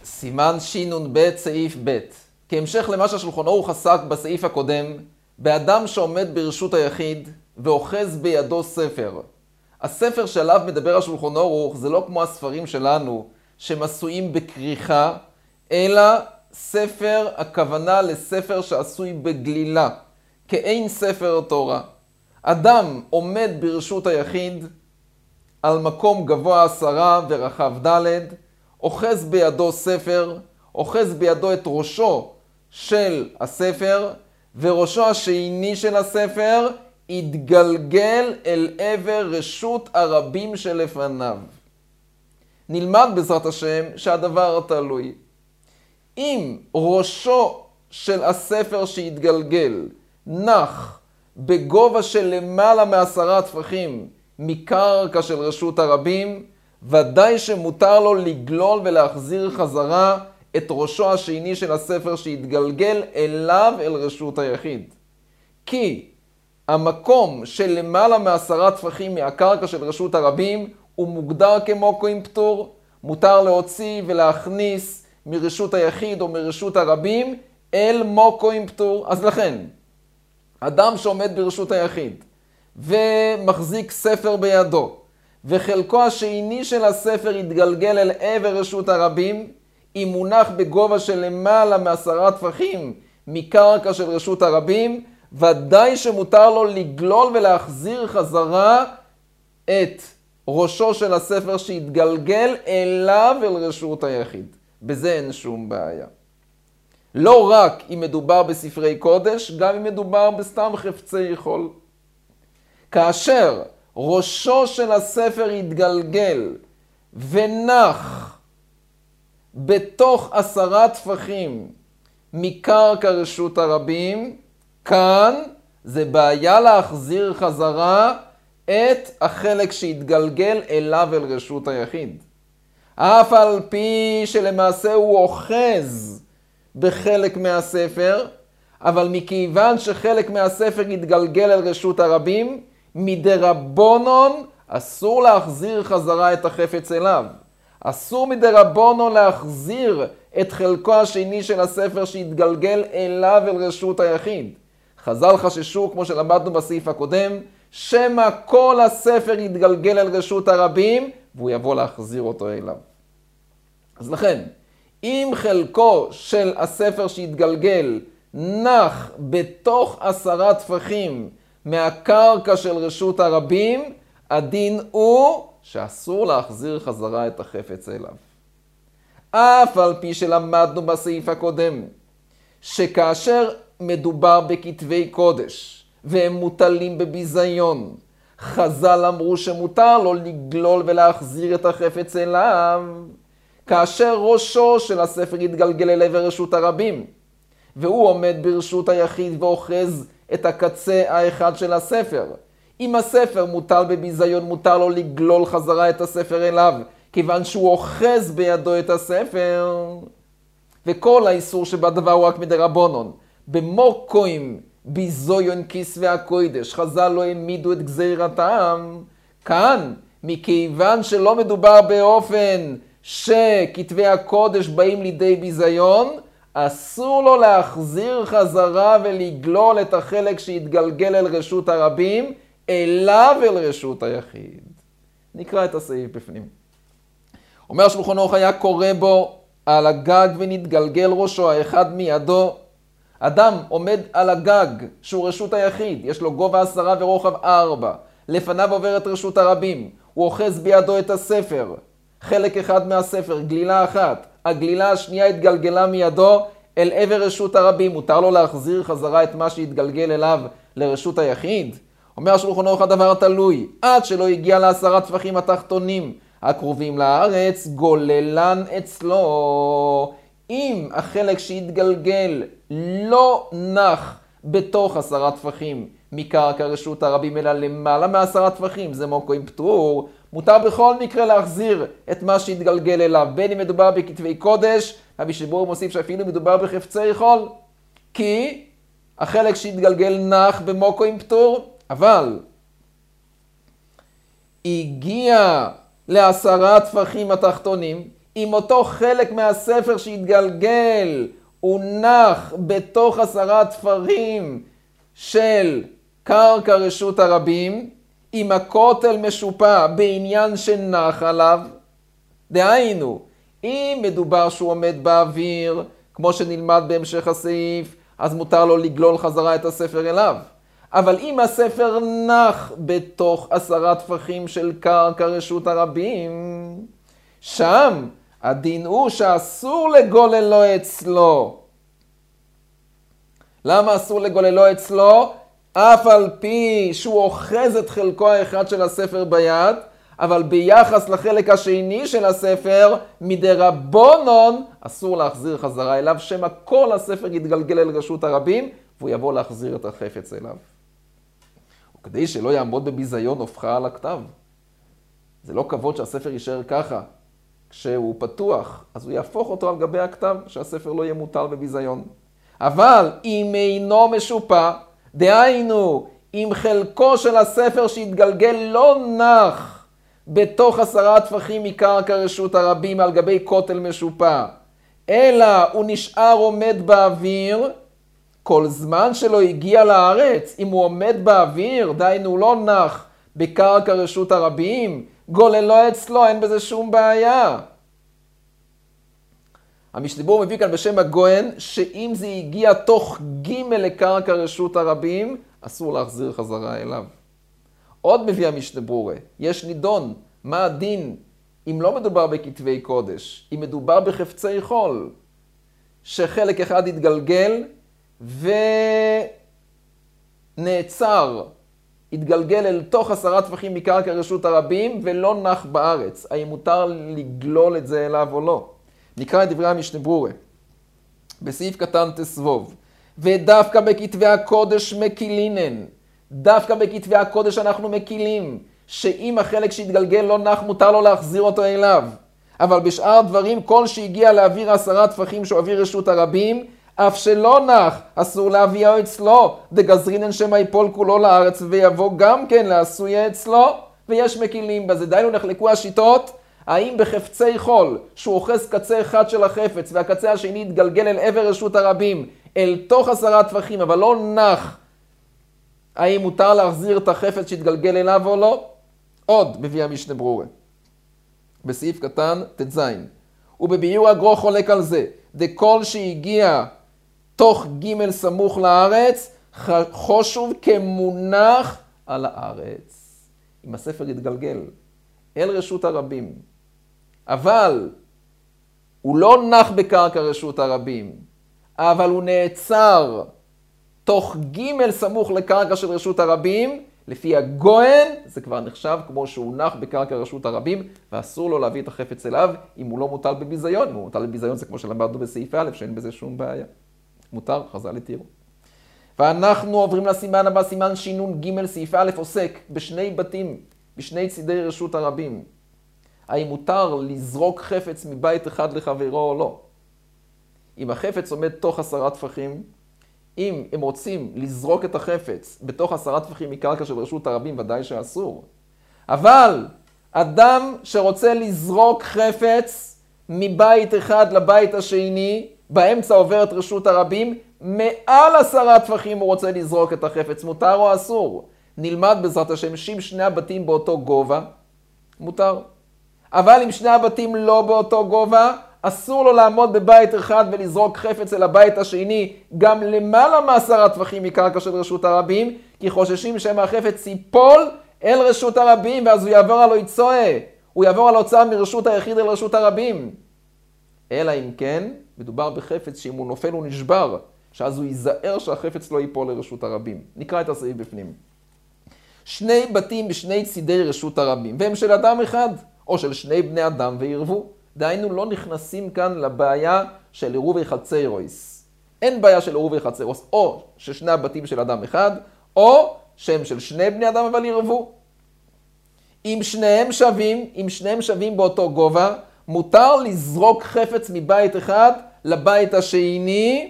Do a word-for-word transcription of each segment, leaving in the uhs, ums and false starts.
סימן ש"נ ב' סעיף ב'. כהמשך למה שהשולחן ערוך עסק בסעיף הקודם, באדם שעומד ברשות היחיד ואוחז בידו ספר. הספר שעליו מדבר השולחן ערוך זה לא כמו הספרים שלנו שמסויים בכריכה, אלא ספר, הכוונה לספר שעשוי בגלילה, כאין ספר תורה. אדם עומד ברשות היחיד על מקום גבוה עשרה ורחב ד', אוחז בידו ספר, אוחז בידו את ראשו של הספר, וראשו השני של הספר יתגלגל אל עבר רשות הרבים שלפניו. נלמד בעזרת השם שהדבר תלוי. אם ראשו של הספר שיתגלגל נח בגובה של למעלה מעשרה טפחים מקרקע של רשות הרבים, ודאי שמותר לו לגלול ולהחזיר חזרה את ראשו השני של הספר שיתגלגל אליו אל רשות היחיד. כי המקום של למעלה מעשרה טפחים מהקרקע של רשות הרבים הוא מוגדר כמוקו עם פטור, מותר להוציא ולהכניס מרשות היחיד או מרשות הרבים אל מוקו עם פטור. אז לכן, אדם שעומד ברשות היחיד ומחזיק ספר בידו, וחלקו השני של הספר יתגלגל אל עבר רשות הרבים, אם מונח בגובה של למעלה מעשרה טפחים מקרקע של רשות הרבים, ודאי שמותר לו לגלול ולהחזיר חזרה את ראשו של הספר שיתגלגל אליו אל רשות היחיד. בזה אין שום בעיה. לא רק אם מדובר בספרי קודש, גם אם מדובר בסתם חפצי חול. כאשר ראשו של הספר יתגלגל ונח בתוך עשרה טפחים מקרקע רשות הרבים, כאן זה בעיה להחזיר חזרה את החלק שיתגלגל אליו אל רשות היחיד. אף על פי שלמעשה הוא אוחז בחלק מהספר, אבל מכיוון שחלק מהספר יתגלגל אל רשות הרבים, מדרבונון אסור להחזיר חזרה את החפץ אליו. אסור מדרבונון להחזיר את חלקו השני של הספר שיתגלגל אליו אל רשות היחיד. חז"ל חששו, כמו שלמדנו בסעיף הקודם, שמא כל הספר יתגלגל אל רשות הרבים והוא יבוא להחזיר אותו אליו. אז לכן, אם חלקו של הספר שיתגלגל נח בתוך עשרה טפחים מהקרקע של רשות הרבים, הדין הוא שאסור להחזיר חזרה את החפץ אליו. אף על פי שלמדנו בסעיף הקודם, שכאשר מדובר בכתבי קודש והם מוטלים בביזיון, חז"ל אמרו שמותר לו לגלול ולהחזיר את החפץ אליו, כאשר ראשו של הספר יתגלגל אל עבר רשות הרבים, והוא עומד ברשות היחיד ואוחז את הקצה האחד של הספר. אם הספר מוטל בביזיון, מותר לו לגלול חזרה את הספר אליו, כיוון שהוא אוחז בידו את הספר. וכל האיסור שבדבר הוא רק מדרבנן. במוקוים ביזיון כסבי הקודש, חז"ל לא העמידו את גזירתם. כאן, מכיוון שלא מדובר באופן שכתבי הקודש באים לידי ביזיון, אסור לו להחזיר חזרה ולגלול את החלק שיתגלגל אל רשות הרבים, אליו אל רשות היחיד. נקרא את הסעיף בפנים. אומר השולחן ערוך, היה קורא בו על הגג ונתגלגל ראשו האחד מידו. אדם עומד על הגג שהוא רשות היחיד, יש לו גובה עשרה ורוחב ארבע, לפניו עוברת רשות הרבים, הוא אוחז בידו את הספר, חלק אחד מהספר, גלילה אחת, הגלילה השנייה התגלגלה מידו אל עבר רשות הרבים, מותר לו להחזיר חזרה את מה שהתגלגל אליו לרשות היחיד? אומר השולחן ערוך, הדבר תלוי, עד שלא הגיע לעשרה טפחים התחתונים הקרובים לארץ, גוללן אצלו. אם החלק שהתגלגל לא נח בתוך עשרה טפחים מקרקע רשות הרבים, אלא למעלה מעשרה טפחים, זה מוקו עם פטור, מותר בכל מקרה להחזיר את מה שהתגלגל אליו, בין אם מדובר בכתבי קודש, רבי שבור מוסיף שאפילו מדובר בחפצי חול, כי החלק שהתגלגל נח במוקו עם פטור, אבל הגיע לעשרה טפחים התחתונים, אם אותו חלק מהספר שהתגלגל הונח בתוך עשרה תפרים של קרקע רשות הרבים, אם הכותל משופע בעניין שנח עליו, דהיינו, אם מדובר שהוא עומד באוויר, כמו שנלמד בהמשך הסעיף, אז מותר לו לגלול חזרה את הספר אליו. אבל אם הספר נח בתוך עשרה טפחים של קרקע רשות הרבים, שם הדין הוא שאסור לגוללו אצלו. למה אסור לגוללו אצלו? אף על פי שהוא אוחז את חלקו האחד של הספר ביד, אבל ביחס לחלק השני של הספר, מדרבנן, אסור להחזיר חזרה אליו, שמא כל הספר יתגלגל אל רשות הרבים, והוא יבוא להחזיר את החפץ אליו. וכדי שלא יעמוד בביזיון הופכה על הכתב. זה לא כבוד שהספר יישאר ככה. כשהוא פתוח, אז הוא יהפוך אותו על גבי הכתב, שהספר לא יהיה מוטל בביזיון. אבל אם אינו משופע, דהיינו, אם חלקו של הספר שהתגלגל לא נח בתוך עשרה טפחים מקרקע רשות הרבים על גבי כותל משופע, אלא הוא נשאר עומד באוויר, כל זמן שלא הגיע לארץ, אם הוא עומד באוויר, דהיינו הוא לא נח בקרקע רשות הרבים, גוללו אצלו, אין בזה שום בעיה. המשנה מביא כאן בשם הגוהן, שאם זה הגיע תוך ג' לקרקע רשות הרבים, אסור להחזיר חזרה אליו. עוד מביא המשנה ברורה, יש נידון, מה הדין אם לא מדובר בכתבי קודש, אם מדובר בחפצי חול, שחלק אחד יתגלגל ונעצר, יתגלגל אל תוך עשרה טפחים מקרקע רשות הרבים ולא נח בארץ. האם מותר לגלול את זה אליו או לא? נקרא את דברי המשנה ברורה. בסעיף קטן תסבוב. ודווקא בכתבי הקודש מקילינן. דווקא בכתבי הקודש אנחנו מקילים. שאם החלק שהתגלגל לא נח מותר לו להחזיר אותו אליו. אבל בשאר דברים כל שהגיע להעביר עשרה טפחים שהוא עביר רשות הרבים, אף שלא נח, אסור להביאו אצלו, דגזרינן שמא ייפול כולו לארץ ויבוא גם כן לעשויה אצלו, ויש מקילים בזה. דיינו נחלקו השיטות, האם בחפצי חול, שהוא אוחז קצה אחד של החפץ, והקצה השני יתגלגל אל עבר רשות הרבים, אל תוך עשרה טפחים, אבל לא נח, האם מותר להחזיר את החפץ שהתגלגל אליו או לא? עוד מביא המשנה ברורה. בסעיף קטן תז. ובביאור הגרו חולק על זה, דכל שהגיע תוך ג' סמוך לארץ, חושב כמונח על הארץ. אם הספר יתגלגל אל רשות הרבים, אבל הוא לא נח בקרקע רשות הרבים, אבל הוא נעצר תוך ג' סמוך לקרקע של רשות הרבים, לפי הגוהן זה כבר נחשב כמו שהוא נח בקרקע רשות הרבים, ואסור לו להביא את החפץ אליו אם הוא לא מוטל בביזיון. אם הוא מוטל בביזיון זה כמו שלמדנו בסעיף א', שאין בזה שום בעיה. מותר, חז"ל התירו. ואנחנו עוברים לסימן הבא, סימן שינון ג' סעיף א' עוסק בשני בתים, בשני צידי רשות הרבים. האם מותר לזרוק חפץ מבית אחד לחברו או לא? אם החפץ עומד תוך עשרה טפחים, אם הם רוצים לזרוק את החפץ בתוך עשרה טפחים מקרקע של רשות הרבים, ודאי שאסור. אבל אדם שרוצה לזרוק חפץ מבית אחד לבית השני, באמצע עוברת רשות הרבים, מעל עשרה טפחים הוא רוצה לזרוק את החפץ, מותר או אסור? נלמד בעזרת השם, שאם שני הבתים באותו גובה, מותר. אבל אם שני הבתים לא באותו גובה, אסור לו לעמוד בבית אחד ולזרוק חפץ אל הבית השני, גם למעלה מעשרה טפחים מקרקע של רשות הרבים, כי חוששים שמא החפץ ייפול אל רשות הרבים, ואז הוא יעבור על הוצאה, הוא יעבור על הוצאה מרשות היחיד אל רשות הרבים. אלא אם כן, מדובר בחפץ שאם הוא נופל הוא נשבר, שאז הוא ייזהר שהחפץ לא ייפול לרשות הרבים. נקרא את הסעיף בפנים. שני בתים בשני צידי רשות הרבים, והם של אדם אחד, או של שני בני אדם וירבו. דהיינו לא נכנסים כאן לבעיה של עירובי חצרויס. אין בעיה של עירובי חצרויס, או ששני הבתים של אדם אחד, או שהם של שני בני אדם אבל ירבו. אם שניהם שווים, אם שניהם שווים באותו גובה, מותר לזרוק חפץ מבית אחד לבית השני,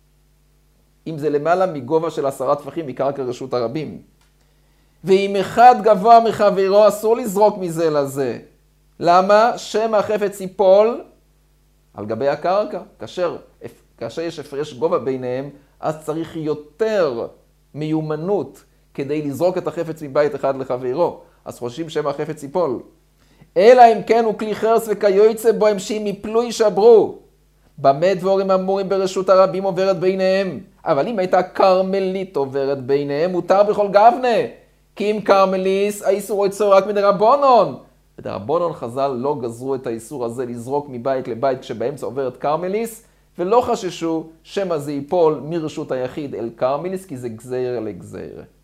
אם זה למעלה מגובה של עשרה טפחים מקרקע רשות הרבים. ואם אחד גבוה מחברו, אסור לזרוק מזה לזה. למה? שמא החפץ ייפול על גבי הקרקע. כאשר, כאשר יש הפרש גובה ביניהם, אז צריך יותר מיומנות כדי לזרוק את החפץ מבית אחד לחברו. אז חושבים שמא החפץ ייפול. אלא אם כן הוא כלי חרס וכיוצא בו הם שאם יפלו יישברו. במה דבורים אמורים ברשות הרבים עוברת ביניהם. אבל אם הייתה קרמלית עוברת ביניהם, מותר בכל גבנה. כי אם קרמליס, האיסור יצור רק מדרבנון. בדרבנון חז"ל לא גזרו את האיסור הזה לזרוק מבית לבית כשבאמצע עוברת קרמליס, ולא חששו שמא זה ייפול מרשות היחיד אל קרמליס, כי זה גזיר לגזיר.